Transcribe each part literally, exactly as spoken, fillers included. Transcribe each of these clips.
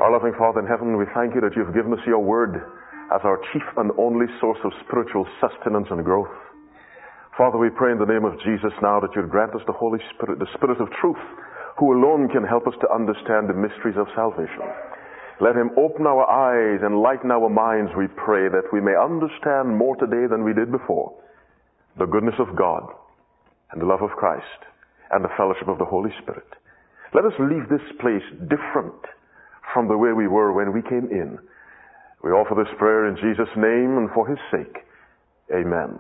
Our loving Father in heaven, we thank you that you've given us your word as our chief and only source of spiritual sustenance and growth. Father, we pray in the name of Jesus now that you'd grant us the Holy Spirit, the Spirit of truth, who alone can help us to understand the mysteries of salvation. Let him open our eyes and lighten our minds, we pray, that we may understand more today than we did before the goodness of God and the love of Christ and the fellowship of the Holy Spirit. Let us leave this place different from the way we were when we came in. We offer this prayer in Jesus' name and for his sake. Amen.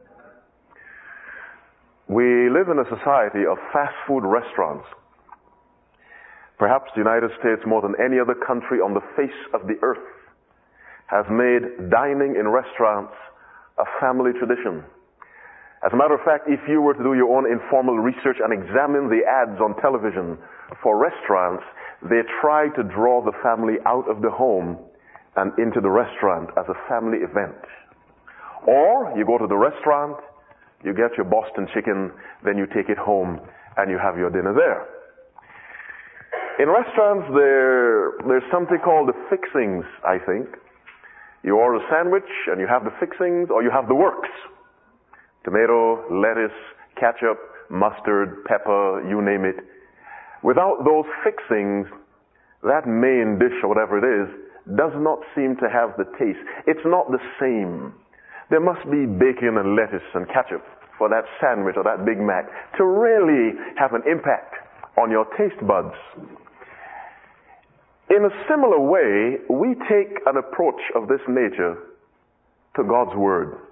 We live in a society of fast food restaurants. Perhaps the United States, more than any other country on the face of the earth, has made dining in restaurants a family tradition. As a matter of fact, if you were to do your own informal research and examine the ads on television for restaurants, they try to draw the family out of the home and into the restaurant as a family event. Or you go to the restaurant, you get your Boston chicken, then you take it home and you have your dinner there. In restaurants, there, there's something called the fixings, I think. You order a sandwich and you have the fixings, or you have the works. Tomato, lettuce, ketchup, mustard, pepper, you name it. Without those fixings, that main dish or whatever it is does not seem to have the taste. It's not the same. There must be bacon and lettuce and ketchup for that sandwich or that Big Mac to really have an impact on your taste buds. In a similar way, we take an approach of this nature to God's Word.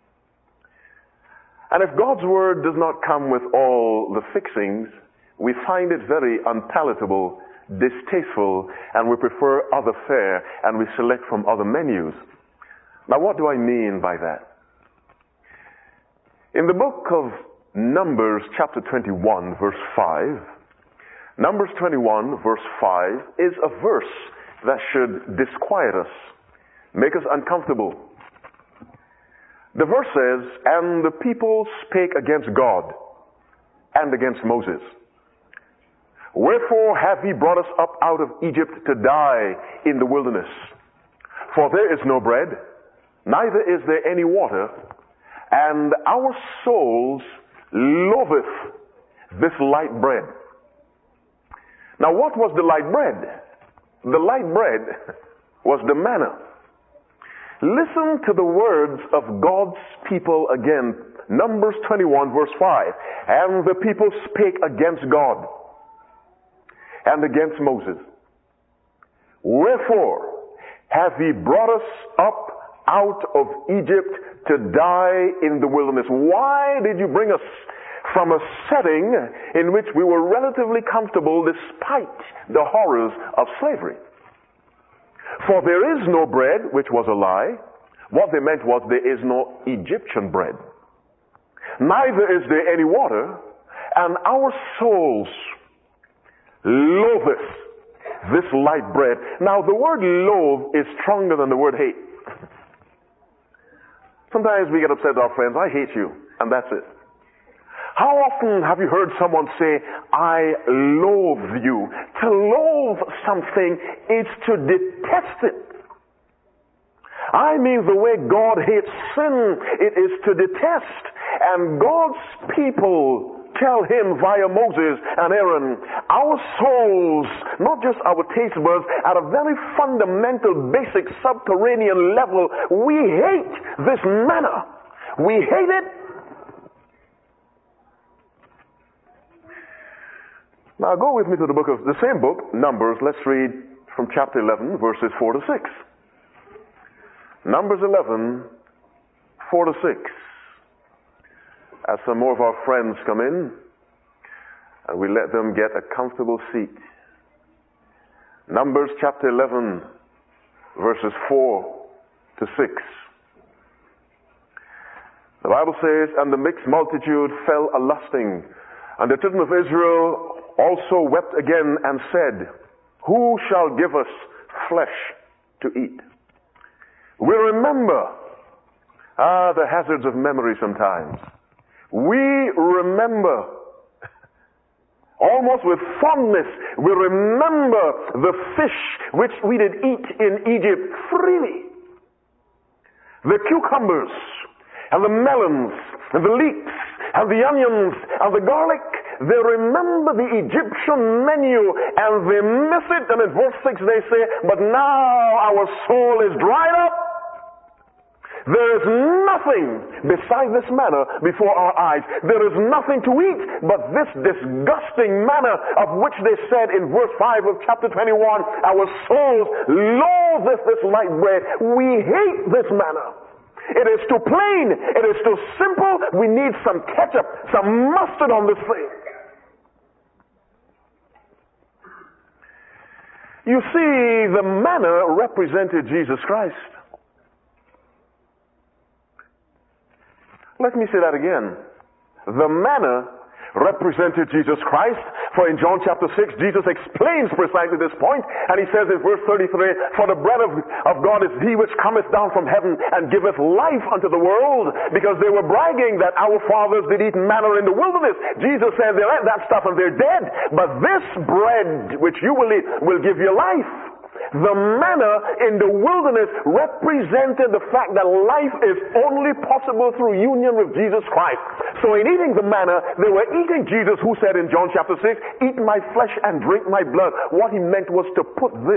And if God's Word does not come with all the fixings, we find it very unpalatable, distasteful, and we prefer other fare, and we select from other menus. Now, what do I mean by that? In the book of Numbers, chapter twenty-one, verse five, Numbers twenty-one, verse five, is a verse that should disquiet us, make us uncomfortable. The verse says, "And the people spake against God and against Moses. Wherefore have ye brought us up out of Egypt to die in the wilderness? For there is no bread, neither is there any water, and our souls loatheth this light bread." Now, what was the light bread? The light bread was the manna. Listen to the words of God's people again. Numbers twenty-one, verse five. "And the people spake against God and against Moses. Wherefore have ye brought us up out of Egypt to die in the wilderness?" Why did you bring us from a setting in which we were relatively comfortable despite the horrors of slavery? "For there is no bread," which was a lie. What they meant was there is no Egyptian bread. "Neither is there any water, and our souls loatheth this light bread." Now, the word loathe is stronger than the word hate. Sometimes we get upset with our friends, "I hate you," and that's it. How often have you heard someone say, "I loathe you"? To loathe something is to detest it. I mean, the way God hates sin, it is to detest. And God's people tell him via Moses and Aaron, our souls, not just our taste buds, at a very fundamental, basic, subterranean level, we hate this manna. We hate it. Now go with me to the book of the same book, Numbers. Let's read from chapter eleven, verses four to six. Numbers eleven, four to six. As some more of our friends come in, and we let them get a comfortable seat. Numbers chapter eleven, verses four to six. The Bible says, "And the mixed multitude fell a-lusting, and the children of Israel also wept again and said, Who shall give us flesh to eat?" We remember, ah, the hazards of memory sometimes. We remember almost with fondness, we remember the fish which we did eat in Egypt freely. The cucumbers, and the melons, and the leeks, and the onions, and the garlic. They remember the Egyptian menu, and they miss it. And in verse six they say, but now our soul is dried up. There is nothing beside this manna before our eyes. There is nothing to eat but this disgusting manna of which they said in verse five of chapter twenty-one, our souls loatheth this light bread. We hate this manna. It is too plain. It is too simple. We need some ketchup, some mustard on this thing. You see, the manna represented Jesus Christ. Let me say that again. The manna represented Jesus Christ. For in John chapter six, Jesus explains precisely this point, and he says in verse thirty-three, for the bread of, of God is he which cometh down from heaven and giveth life unto the world. Because they were bragging that our fathers did eat manna in the wilderness. Jesus said they'll eat that stuff and they're dead. But this bread which you will eat will give you life. The manna in the wilderness represented the fact that life is only possible through union with Jesus Christ. So in eating the manna, they were eating Jesus, who said in John chapter six, eat my flesh and drink my blood. What he meant was to put this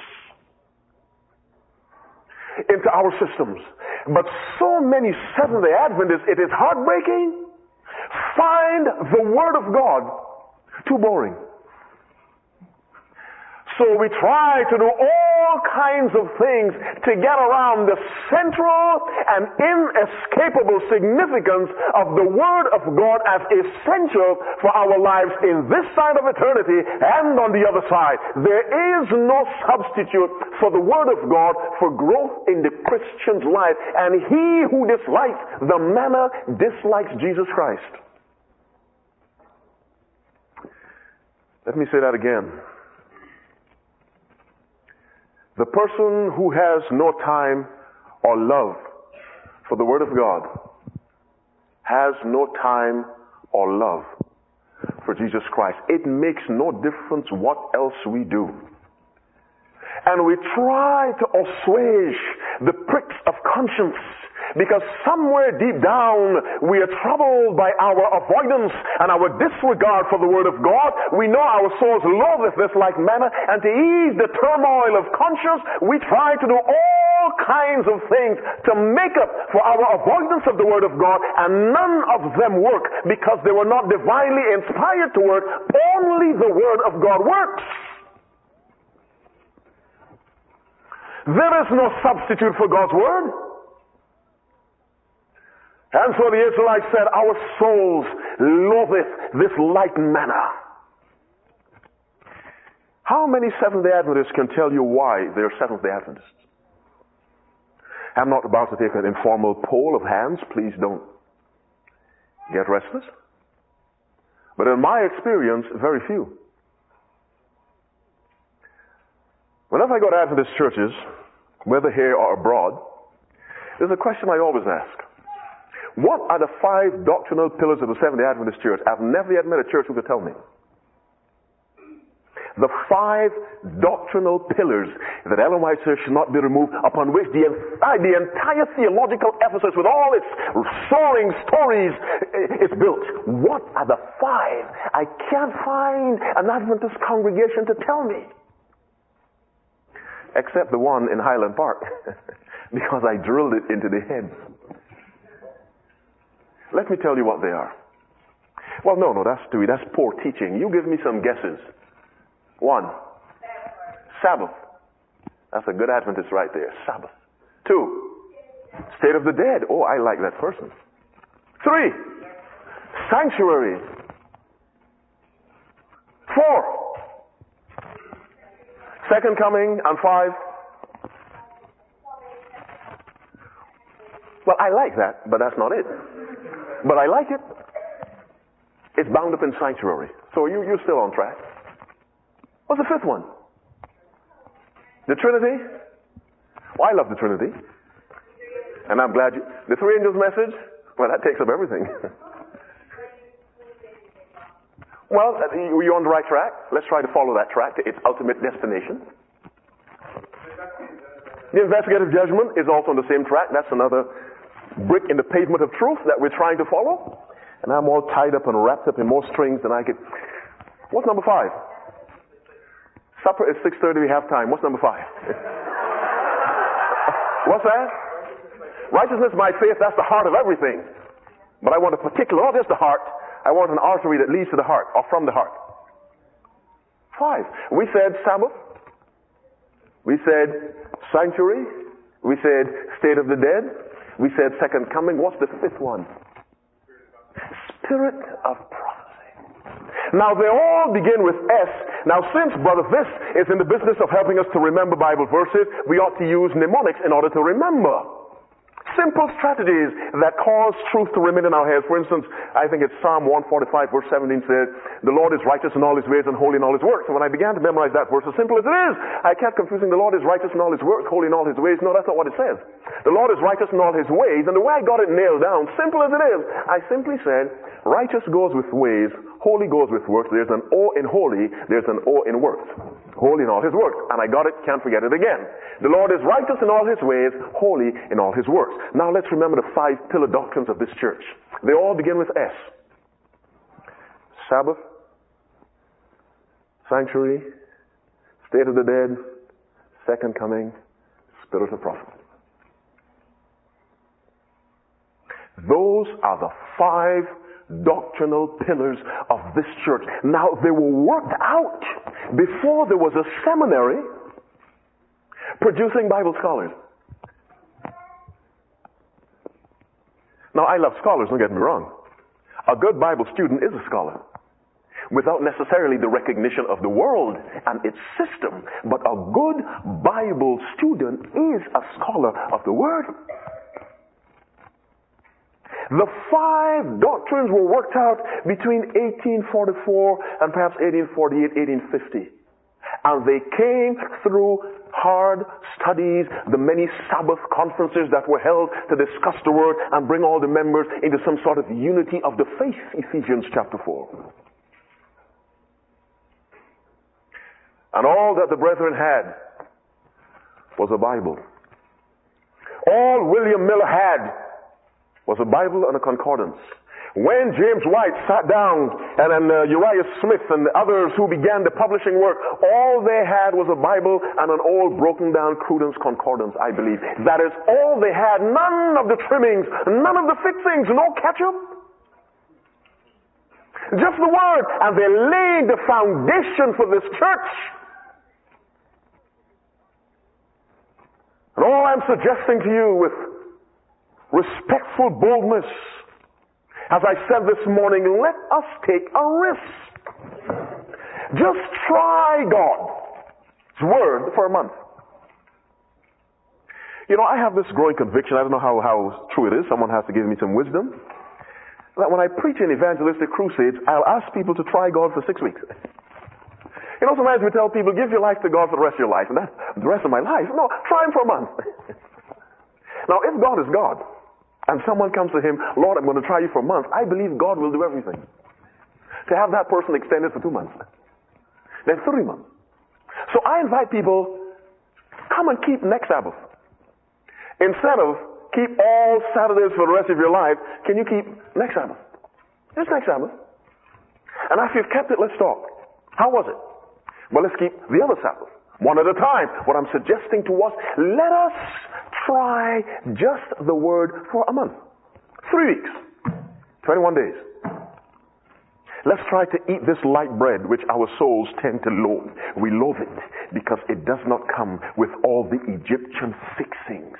into our systems. But so many Seventh-day Adventists, it is heartbreaking, find the Word of God too boring. So we try to do all kinds of things to get around the central and inescapable significance of the Word of God as essential for our lives in this side of eternity and on the other side. There is no substitute for the Word of God for growth in the Christian's life. And he who dislikes the manna dislikes Jesus Christ. Let me say that again. The person who has no time or love for the Word of God has no time or love for Jesus Christ. It makes no difference what else we do. And we try to assuage the pricks of conscience, because somewhere deep down we are troubled by our avoidance and our disregard for the Word of God. We know our souls loatheth this like manna, and to ease the turmoil of conscience, we try to do all kinds of things to make up for our avoidance of the Word of God, and none of them work because they were not divinely inspired to work. Only the Word of God works. There is no substitute for God's Word. And so the Israelites said, our souls loatheth this light manna. How many Seventh-day Adventists can tell you why they're Seventh-day Adventists? I'm not about to take an informal poll of hands. Please don't get restless. But in my experience, very few. Whenever I go to Adventist churches, whether here or abroad, there's a question I always ask. What are the five doctrinal pillars of the Seventh-day Adventist Church? I've never yet met a church who could tell me. The five doctrinal pillars that Ellen White says should not be removed, upon which the entire, the entire theological Ephesus with all its soaring stories is built. What are the five? I can't find an Adventist congregation to tell me. Except the one in Highland Park, because I drilled it into the heads. Let me tell you what they are. Well, no, no, that's too, that's poor teaching. You give me some guesses. One, Sabbath. That's a good Adventist right there. Sabbath. Two, state of the dead. Oh, I like that person. Three, sanctuary. Four, second coming. And five, well, I like that, but that's not it. But I like it. It's bound up in sanctuary. So you, you're still on track. What's the fifth one? The Trinity. Well, I love the Trinity. And I'm glad you... The three angels message? Well, that takes up everything. Well, you're on the right track. Let's try to follow that track to its ultimate destination. The investigative judgment is also on the same track. That's another brick in the pavement of truth that we're trying to follow. And I'm all tied up and wrapped up in more strings than I could. What's number five? Supper is six thirty. We have time. What's number five? What's that? Righteousness by faith. That's the heart of everything. But I want a particular, not just the heart. I want an artery that leads to the heart or from the heart. Five. We said Sabbath. We said sanctuary. We said state of the dead. We said second coming. What's the fifth one? Spirit of prophecy. Now they all begin with S. Now since Brother Viss is in the business of helping us to remember Bible verses, we ought to use mnemonics in order to remember. Simple strategies that cause truth to remain in our heads. For instance, I think it's Psalm one forty-five verse seventeen says, the Lord is righteous in all his ways and holy in all his works. And when I began to memorize that verse, as simple as it is, I kept confusing the Lord is righteous in all his works, holy in all his ways. No, that's not what it says. The Lord is righteous in all his ways. And the way I got it nailed down, simple as it is, I simply said, righteous goes with ways, holy goes with works. There's an O in holy, there's an O in works. Holy in all his works. And I got it, can't forget it again. The Lord is righteous in all his ways, holy in all his works. Now let's remember the five pillar doctrines of this church. They all begin with S. Sabbath, sanctuary, state of the dead, second coming, spirit of prophecy. Those are the five doctrinal pillars of this church. Now, they were worked out before there was a seminary producing Bible scholars. Now, I love scholars, don't get me wrong. A good Bible student is a scholar without necessarily the recognition of the world and its system. But a good Bible student is a scholar of the Word. The five doctrines were worked out between eighteen forty-four and perhaps eighteen forty-eight, eighteen fifty. And they came through hard studies, the many Sabbath conferences that were held to discuss the Word and bring all the members into some sort of unity of the faith, Ephesians chapter four. And all that the brethren had was a Bible. All William Miller had was a Bible and a concordance. When James White sat down and then uh, Uriah Smith and the others who began the publishing work, all they had was a Bible and an old broken down Cruden's concordance, I believe. That is all they had. None of the trimmings, none of the fixings, no ketchup. Just the Word. And they laid the foundation for this church. And all I'm suggesting to you with respectful boldness, as I said this morning, let us take a risk. Just try God's Word for a month. You know, I have this growing conviction, I don't know how, how true it is, someone has to give me some wisdom, that when I preach in evangelistic crusades, I'll ask people to try God for six weeks. You know, sometimes we tell people, give your life to God for the rest of your life, and that's the rest of my life. No, try Him for a month. Now, if God is God, and someone comes to Him, Lord, I'm going to try you for a month, I believe God will do everything to have that person extended for two months, then three months. So I invite people, come and keep next Sabbath. Instead of keep all Saturdays for the rest of your life, can you keep next Sabbath? Just next Sabbath. And after you've kept it, let's talk. How was it? Well, let's keep the other Sabbath, one at a time. What I'm suggesting to us, let us try just the Word for a month. Three weeks. twenty-one days. Let's try to eat this light bread which our souls tend to loathe. We loathe it because it does not come with all the Egyptian fixings.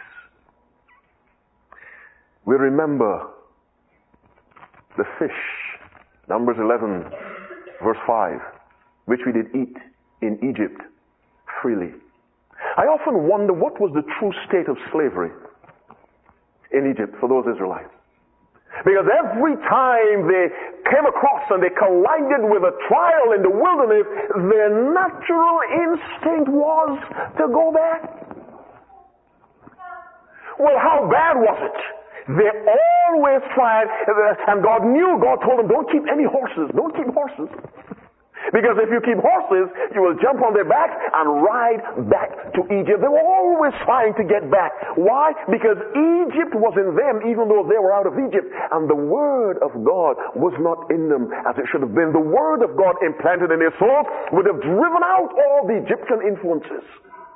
We remember the fish, Numbers eleven, verse five, which we did eat in Egypt freely. I often wonder what was the true state of slavery in Egypt for those Israelites. Because every time they came across and they collided with a trial in the wilderness, their natural instinct was to go back. Well, how bad was it? They're always trying, and God knew, God told them, don't keep any horses. Don't keep horses. Because if you keep horses, you will jump on their backs and ride back to Egypt. They were always trying to get back. Why? Because Egypt was in them even though they were out of Egypt. And the Word of God was not in them as it should have been. The Word of God implanted in their souls would have driven out all the Egyptian influences.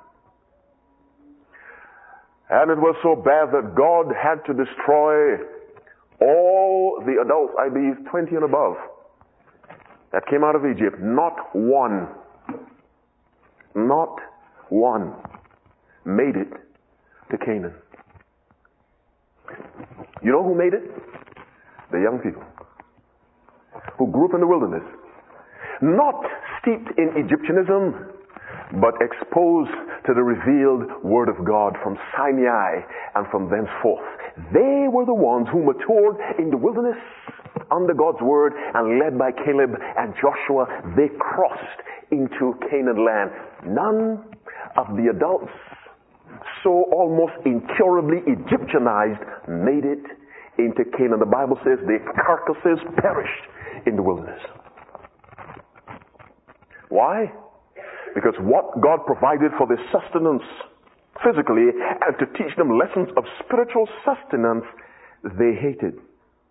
And it was so bad that God had to destroy all the adults, I believe twenty and above, that came out of Egypt. Not one, not one made it to Canaan. You know who made it? The young people who grew up in the wilderness. Not steeped in Egyptianism, but exposed to the revealed Word of God from Sinai and from thenceforth. They were the ones who matured in the wilderness under God's Word, and led by Caleb and Joshua, they crossed into Canaan land. None of the adults, so almost incurably Egyptianized, made it into Canaan. The Bible says their carcasses perished in the wilderness. Why? Because what God provided for their sustenance physically and to teach them lessons of spiritual sustenance, they hated.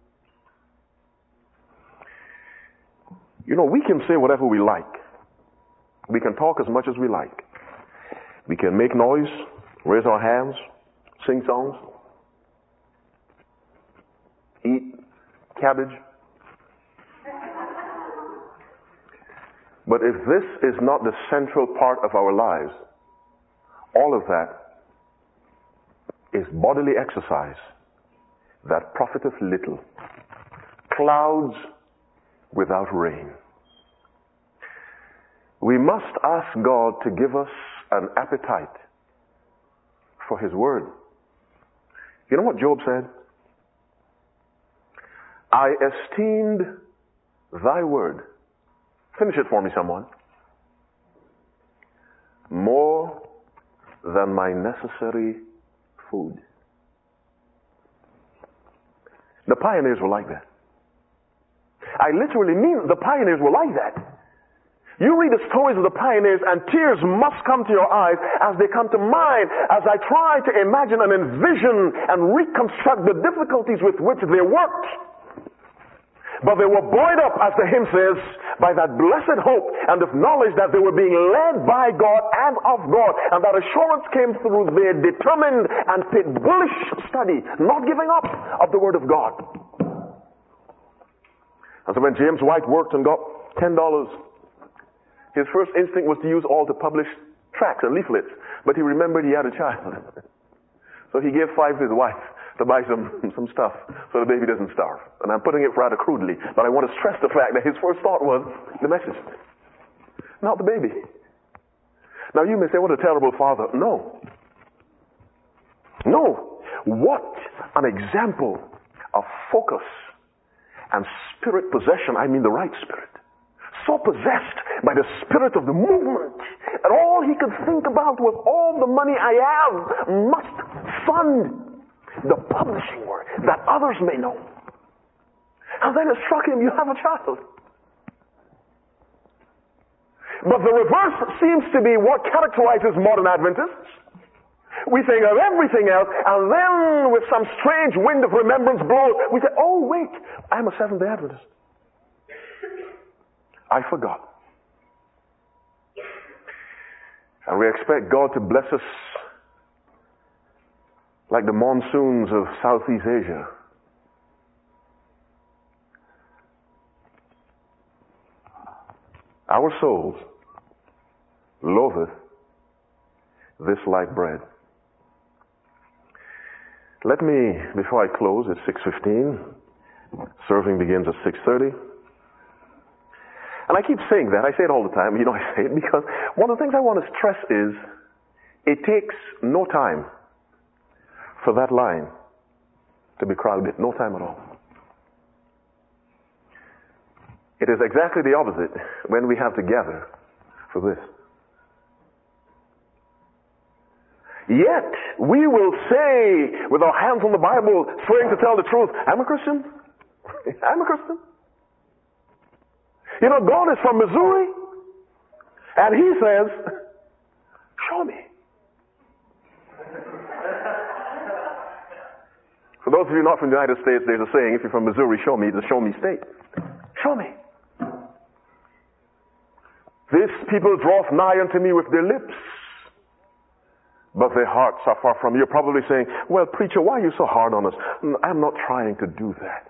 You know, we can say whatever we like. We can talk as much as we like. We can make noise, raise our hands, sing songs, eat cabbage. But if this is not the central part of our lives, all of that is bodily exercise that profiteth little. Clouds without rain. We must ask God to give us an appetite for His Word. You know what Job said? I esteemed thy word. Finish it for me, someone. More than my necessary food. The pioneers were like that. I literally mean the pioneers were like that. You read the stories of the pioneers and tears must come to your eyes as they come to mine as I try to imagine and envision and reconstruct the difficulties with which they worked. But they were buoyed up, as the hymn says, by that blessed hope and of knowledge that they were being led by God and of God. And that assurance came through their determined and bullish study, not giving up of the Word of God. And so when James White worked and got ten dollars, his first instinct was to use all the published tracts and leaflets. But he remembered he had a child. So he gave five to his wife to buy some, some stuff so the baby doesn't starve. And I'm putting it rather crudely, but I want to stress the fact that his first thought was the message, not the baby. Now you may say, what a terrible father. No. No. What an example of focus and spirit possession. I mean the right spirit. So possessed by the spirit of the movement that all he could think about was all the money I have must fund the publishing work that others may know. And then it struck him, you have a child. But the reverse seems to be what characterizes modern Adventists. We think of everything else, and then with some strange wind of remembrance blows, we say, oh wait, I'm a Seventh-day Adventist. I forgot. And we expect God to bless us like the monsoons of Southeast Asia. Our souls loatheth this light bread. Let me, before I close, it's six fifteen. Serving begins at six thirty. And I keep saying that. I say it all the time. You know, I say it because one of the things I want to stress is it takes no time for that line to be crowded. No time at all. It is exactly the opposite when we have to gather for this. yet we will say with our hands on the Bible, swearing to tell the truth, I'm a Christian. I'm a Christian. You know, God is from Missouri, and he says, show me. For those of you not from the United States, there's a saying, if you're from Missouri, show me, it's a show me state. Show me. This people draweth nigh unto me with their lips, but their hearts are far from me. You're probably saying, well, preacher, why are you so hard on us? I'm not trying to do that.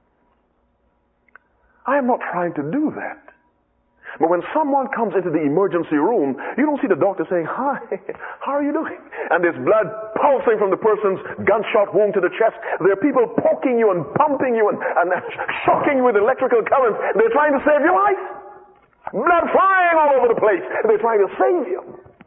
I'm not trying to do that. But when someone comes into the emergency room, you don't see the doctor saying, hi, how are you doing? And there's blood pulsing from the person's gunshot wound to the chest. There are people poking you and pumping you and, and shocking you with electrical currents. They're trying to save your life. Blood flying all over the place. They're trying to save you.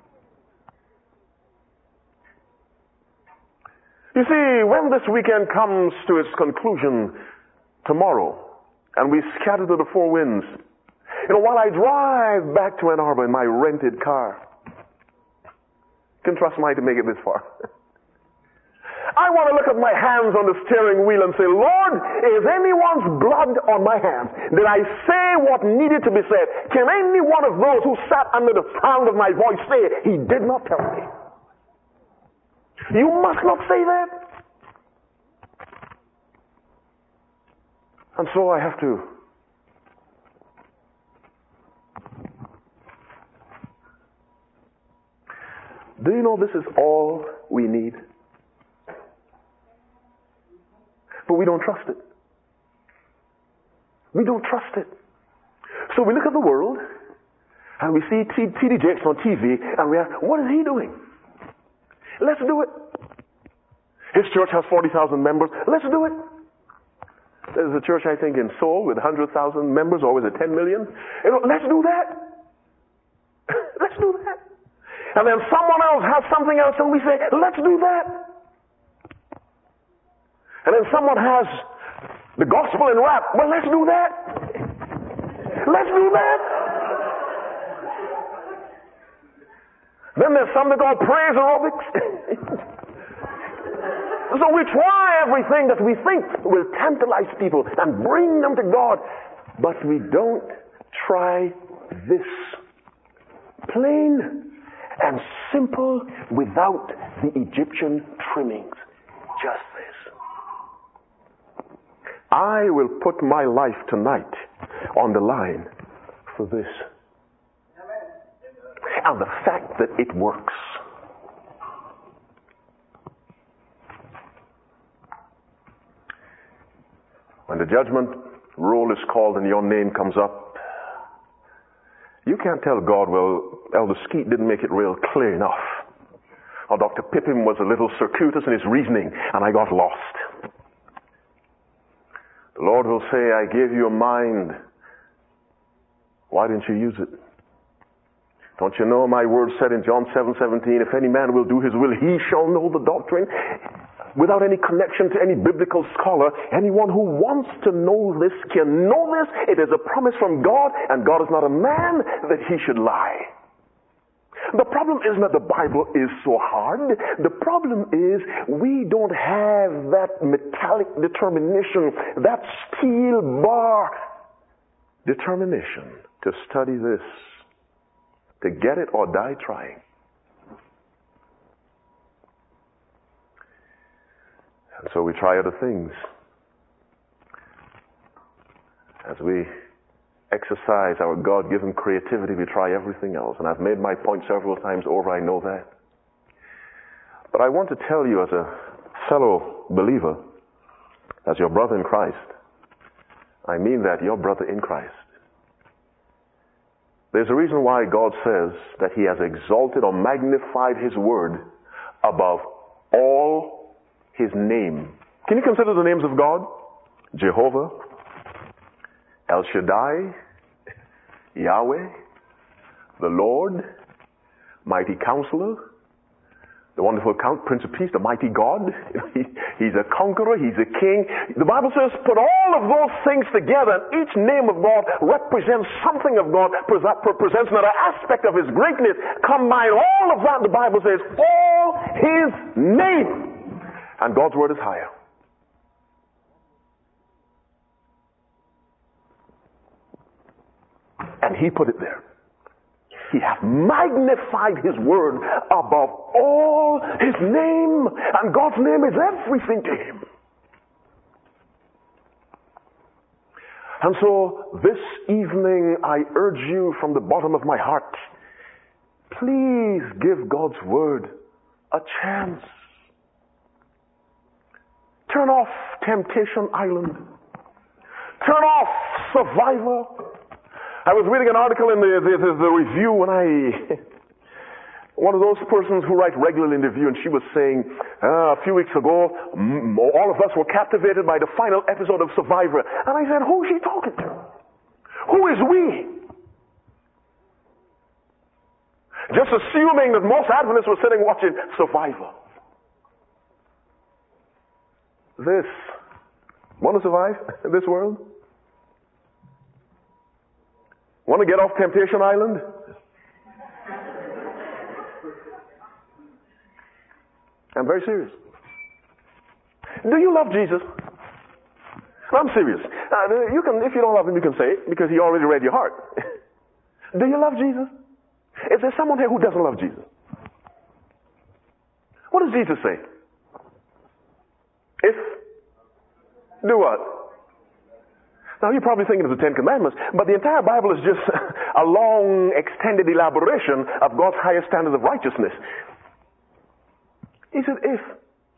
You see, when this weekend comes to its conclusion tomorrow, and we scatter to the four winds, you know, while I drive back to Ann Arbor in my rented car, you can trust me to make it this far. I want to look at my hands on the steering wheel and say, Lord, is anyone's blood on my hands? Did I say what needed to be said? Can any one of those who sat under the sound of my voice say, he did not tell me? You must not say that. And so I have to Do you know this is all we need? But we don't trust it. We don't trust it. So we look at the world and we see T D Jakes on T V and we ask, what is he doing? Let's do it. His church has forty thousand members. Let's do it. There's a church, I think, in Seoul with one hundred thousand members, or was it ten million? You know, let's do that. Let's do that. And then someone else has something else and we say, let's do that. And then someone has the gospel in rap. Well, let's do that. Let's do that. Then there's something called praise aerobics. So we try everything that we think will tantalize people and bring them to God. But we don't try this. Plain and simple, without the Egyptian trimmings. Just this. I will put my life tonight on the line for this. And the fact that it works. When the judgment roll is called and your name comes up, you can't tell God, well, Elder Skeet didn't make it real clear enough. Or Doctor Pippin was a little circuitous in his reasoning and I got lost. The Lord will say, I gave you a mind. Why didn't you use it? Don't you know my word said in John seven seventeen, if any man will do his will, he shall know the doctrine. Without any connection to any biblical scholar, anyone who wants to know this can know this. It is a promise from God, and God is not a man that he should lie. The problem isn't that the Bible is so hard. The problem is we don't have that metallic determination, that steel bar determination to study this, to get it or die trying. And so we try other things. As we exercise our God-given creativity, we try everything else. And I've made my point several times over, I know that. But I want to tell you as a fellow believer, as your brother in Christ, I mean that, your brother in Christ. There's a reason why God says that he has exalted or magnified his word above all his name. Can you consider the names of God? Jehovah, El Shaddai, Yahweh, the Lord, Mighty Counselor, the wonderful Count, Prince of Peace, the mighty God. He, he's a conqueror. He's a king. The Bible says, put all of those things together, and each name of God represents something of God, presents another aspect of His greatness. Combine all of that, the Bible says, all His name. And God's word is higher. And He put it there. He hath magnified His word above all His name. And God's name is everything to Him. And so this evening I urge you from the bottom of my heart, please give God's word a chance. Turn off Temptation Island. Turn off Survivor. I was reading an article in the, the, the, the review when I, one of those persons who write regularly in the review, and she was saying, uh, a few weeks ago, m- all of us were captivated by the final episode of Survivor. And I said, who is she talking to? Who is we? Just assuming that most Adventists were sitting watching Survivor. This, want to survive in this world? Want to get off Temptation Island? I'm very serious. Do you love Jesus? I'm serious. Uh, you can, if you don't love Him, you can say it because He already read your heart. Do you love Jesus? Is there someone here who doesn't love Jesus? What does Jesus say? If, do what? Now you're probably thinking of the Ten Commandments, but the entire Bible is just a long, extended elaboration of God's highest standards of righteousness. He said, if.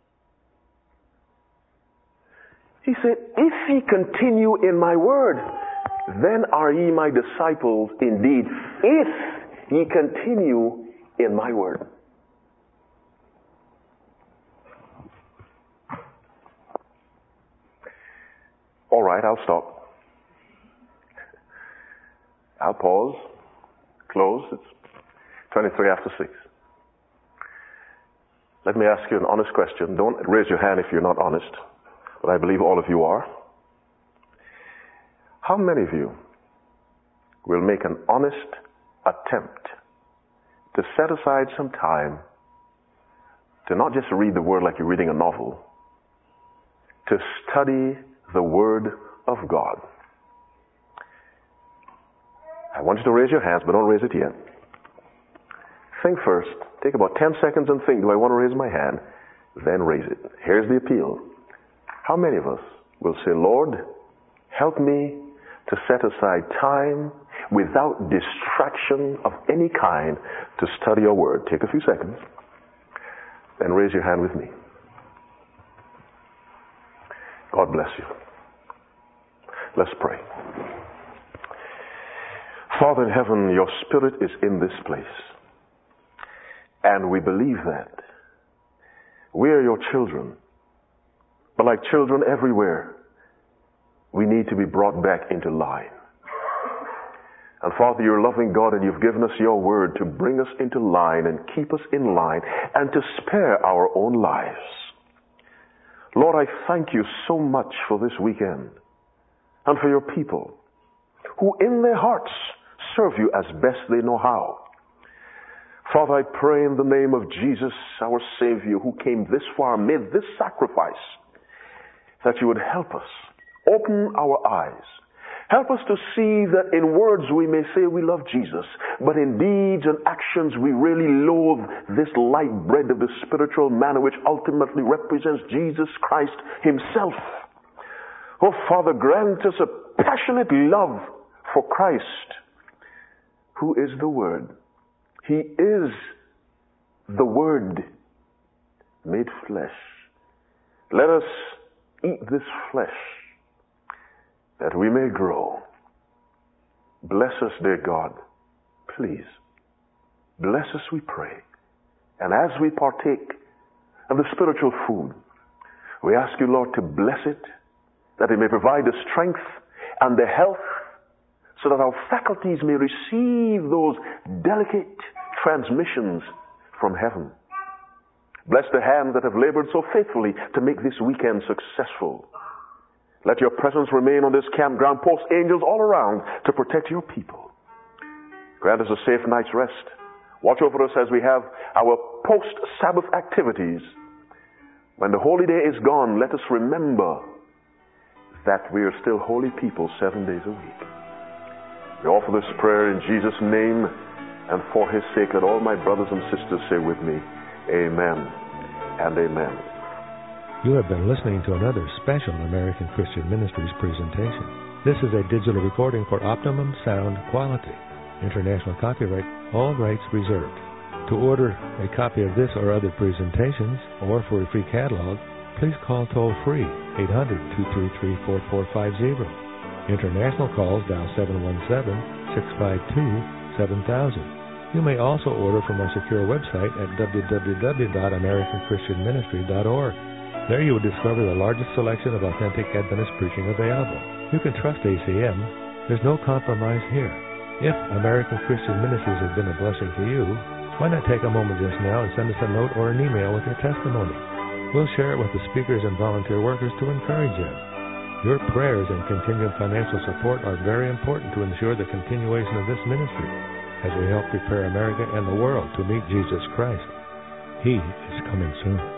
He said, if ye continue in my word, then are ye my disciples indeed, if ye continue in my word. All right, I'll stop. I'll pause, close. It's twenty-three after six. Let me ask you an honest question. Don't raise your hand if you're not honest, but I believe all of you are. How many of you will make an honest attempt to set aside some time to not just read the Word like you're reading a novel, to study the Word of God? I want you to raise your hands, but don't raise it yet. Think first. Take about ten seconds and think, do I want to raise my hand? Then raise it. Here's the appeal. How many of us will say, Lord, help me to set aside time without distraction of any kind to study your word? Take a few seconds. Then raise your hand with me. God bless you. Let's pray. Father in heaven, your Spirit is in this place. And we believe that. We are your children. But like children everywhere, we need to be brought back into line. And Father, you're a loving God, and you've given us your word to bring us into line and keep us in line and to spare our own lives. Lord, I thank you so much for this weekend and for your people who in their hearts serve you as best they know how. Father, I pray in the name of Jesus, our Savior, who came this far, made this sacrifice, that you would help us, open our eyes, help us to see that in words we may say we love Jesus, but in deeds and actions we really loathe this light bread of the spiritual manna which ultimately represents Jesus Christ Himself. Oh, Father, grant us a passionate love for Christ, who is the Word. He is the Word made flesh. Let us eat this flesh that we may grow. Bless us, dear God. Please. Bless us, we pray. And as we partake of the spiritual food, we ask you, Lord, to bless it, that it may provide the strength and the health so that our faculties may receive those delicate transmissions from heaven. Bless the hands that have labored so faithfully to make this weekend successful. Let your presence remain on this campground. Post angels all around to protect your people. Grant us a safe night's rest. Watch over us as we have our post-Sabbath activities. When the holy day is gone, let us remember that we are still holy people seven days a week. We offer this prayer in Jesus' name, and for His sake, let all my brothers and sisters say with me, Amen and amen. You have been listening to another special American Christian Ministries presentation. This is a digital recording for optimum sound quality. International copyright, all rights reserved. To order a copy of this or other presentations, or for a free catalog, please call toll-free eight hundred, two three three, four four five zero. International calls dial seven one seven, six five two, seven thousand. You may also order from our secure website at w w w dot american christian ministry dot org. There you will discover the largest selection of authentic Adventist preaching available. You can trust A C M. There's no compromise here. If American Christian Ministries has been a blessing to you, why not take a moment just now and send us a note or an email with your testimony? We'll share it with the speakers and volunteer workers to encourage them. Your prayers and continued financial support are very important to ensure the continuation of this ministry as we help prepare America and the world to meet Jesus Christ. He is coming soon.